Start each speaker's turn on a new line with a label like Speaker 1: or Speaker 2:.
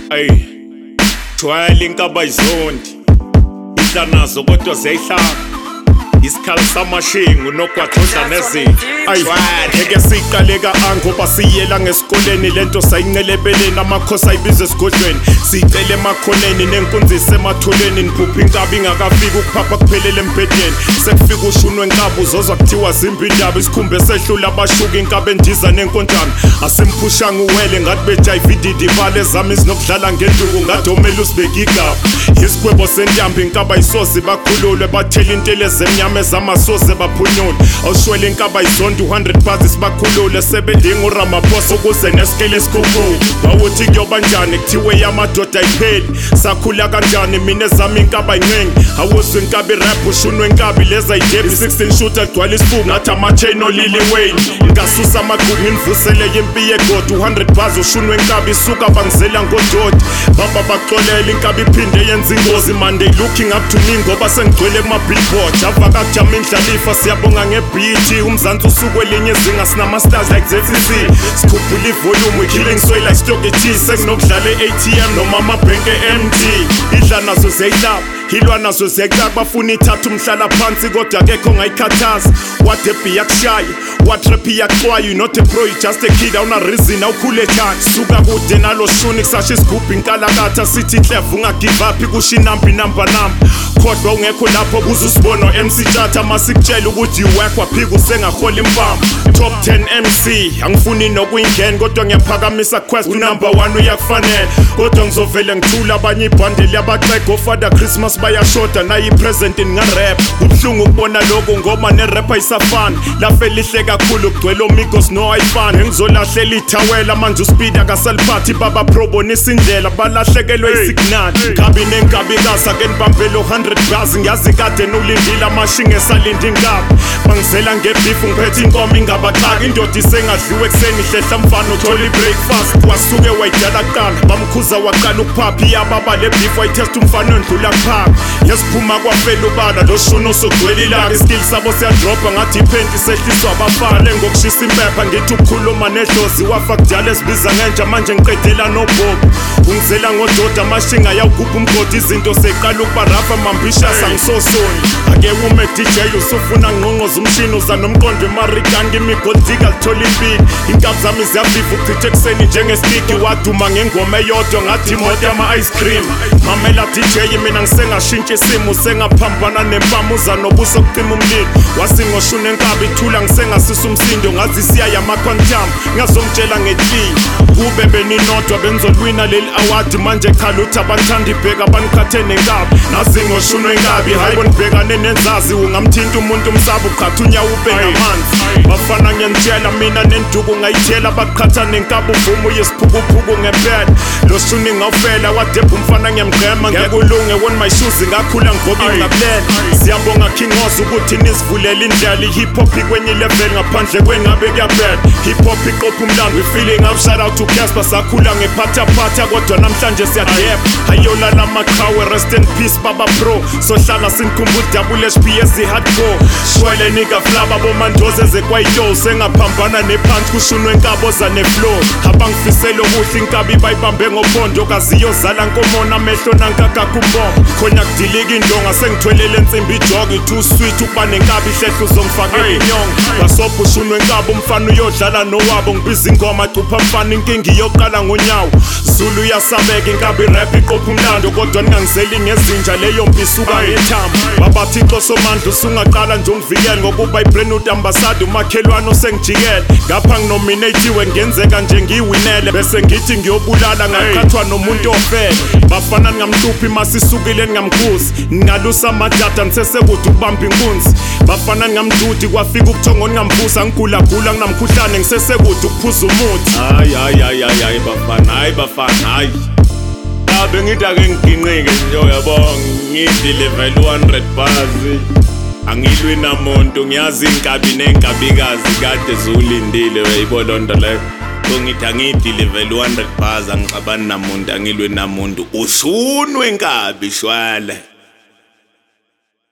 Speaker 1: Ey, jwayele inkaba izondi idla nazo kodwa ziyayihlaba isikhala samashingu nogwadodla nezinto. Ngeke siyiqaleka ngoba siyela ngesikoleni lento sayincelebeleni amakhosi ayibiza esigodlweni siyicela emakhoneni nenkunzi isematholeni niphupha inkaba ingakafiki ukuphapha kuphelele embhedeni sekufika ushunwe inkaba uzozwa kuthiwa zimbi indaba isikhumbe esehlula abashuka inkaba endiza nenkonjane asimpushanga uwele ngathi bejayiva ididibale zami izinokudlala ngenduku ngathi omele usibeke igaba isigwebo sentambi inkaba isozi bakhululwe bathela intelezi emnyama ezamasozi baphunyule awushwele inkaba izondi 100 bhasi sibakhulule sebedinga uRamaphosa ukuze nesikele esikhulu bawuthi kuyoba njani kuthiwe yamadoda ayipheli sakhula kanjani mina ezami inkaba incengi awuzwe inkaba irap ushunwe inkaba leza ijebi 16 shooter gcwala isibuku ngathi ama-chain olili Wayne ngasusa amagqubu ngivusele impi yegoda 100 bhasi ushunwe inkaba isuka bangizela ngododi baba baxolela inkaba iphinde yenza ingozi Monday looking up to me ngoba sengigcwele kuma-billboard avaka kujama indlalifa siyabonga nge-BET umzansi usuku elinye izinga sinama-stars like ZCC sikhuphula ivolume we-killing soy like stock et sekunokudlala e-ATM noma amabhenke MT idla nazo ziyayihlaba hilwa nazo ziyayicaka bafuna ithatha umhlala phansi kodwa akekho ngayikhathaza what happy yakushaya what rap yakuxwaya you not a pro you just a kid awuna reason awukhule njani suka kude nalo shuni kusasha isigubhu inkalakatha sithi Clef ungagive up kusho inamba namba kodwa ungekho lapho buza usibona MC Tjatha masikutshela ukuthi work waphika usengahola impama top 10 MC angifuni nokuyingena kodwa ngiyaphakamisa quest unumber 1 uyakufanele kodwa ngizovela ngithula abanye ibhandle yabaxego Father Christmas bayashoda nayi present ngarap ubhlungu ukubona lokho ngoma nerapper isafana lafe lihle kakhulu kugcwele omigos no iPhone ngizolahlela ithawela manje uspeed akasaliphathi baba probonisa indlela balahlekelwe isignal ngabi nengabi kasa ke nibambelo 100 bhasi ngiyazi kade nolindile amashinge esalinde inkaba bangizela ngebeef ngiphethe inkomo ingabaxaka indoda isengadliwe ekseni hlehla mfana uthola ibreakfast wasuke wayidala kuqala bamkhuza waqala ukuphaphi yababa le beef wayitest umfana ondlula kuphaka yesiphuma kwafela ubala lo shuno sogcwele ilanga iskill sabo siyadropa ngathi iphenti sehliswa abafana ngokushisa impepha ngithi ukukhuluma nedlozi wafa kudala esibiza ngenja manje ngiqedela nobhobo ungizela ngododa amashinga yawugubha umgodi izinto seqala ukuba rafa mambishas angisosoni ake ume DJ usufuna ngqonqoza umshini uza nomqondo emarikanga imigoldika lithola impilo inkaba zami ziyaviva ukuchitha ekseni njengestiki waduma ngengoma eyodwa ngathi imoto yama-ice cream mamela DJ mina ngisengashintsha isimo sengaphambana nempama uza nobuso kucima umlilo wasingoshuna enkaba ithula ngisengasisa umsindo ngazi siya yamaquantum ngazomtshela ngetliya kube beninodwa benizolwina leli award manje khala uthi abanthanda ibheka banikhathe nenkaba nazingoshunwe inkabi hayi bonibhekane nenzazi ungamthinta umuntu umsaba uqhatha unyawo ube ngamanzi bafana ngiyanitshela mina nenduku ngayithela baqhatha nenkaba uvuma uyesiphukuphuku ngempela lo shuni ngawufela wadebha umfana ngiyamgqema ngekulunge won my shoes ngakhula ngigoba ingabulela siyabonga King House ukuthi nisivulela indlela i-hip hop ikwenye level ngaphandle kwengabe kuyabhela hip hop iqopha umlando feeling up shout out to Casper sakhula ngephathaphatha kodwa namhlanje siyadeba ayolala amaqhawe rest in peace baba pro sohlala sinkhumbula double SPS hardcore shwele nigga flaba bomandoze zekwayito sengaphambana nephansi kushunwe inkabo za neflow abangifisela okuhle inkabi bayibambe ngophondo kaziyozala nkomona amehlo nankakakumbombo khona kudilika indonga sengithwelele ensimbi ijogi too sweet ukuba nenkabi ihlehla uzongifakela inyonga basobha ushunwe inkaba umfana uyodlala nowabo ngibiza ingoma cupha mfana inkingi yoqala ngonyawo Zulu yasabeka inkabi rap iqopha umlando kodwa ningangizeli ngezinja leyo mpisuka ngethamba babathi Xosomandla usungaqala nje ungivikele ngokuba ibrand ambassador umakhelwane osengijikele ngapha nginominatiwe ngenzeka nje ngiwinele bese ngithi ngiyobulala ngakhathwa nomuntu ofele bafana ngamhluphi masisukile ngamkhuzi ngalusa amadada ngisesekude ukubamba inkunzi bafana ngamdudi kwafika ukuthongona ngamvusa ngigulagula nginamkhuhlane ngisesekude ukuphuza umuthi hayi bafana hayi bengithi ake ngiginqike nje uyabonga ngithi level 100 bhasi angilwi namuntu ngiyazi inkabi nenkabikazi kade zulindile weyibona nto leyo ngithi angithi level 100 bhasi angixabani namuntu angilwi namuntu ushunwe inkabi shwala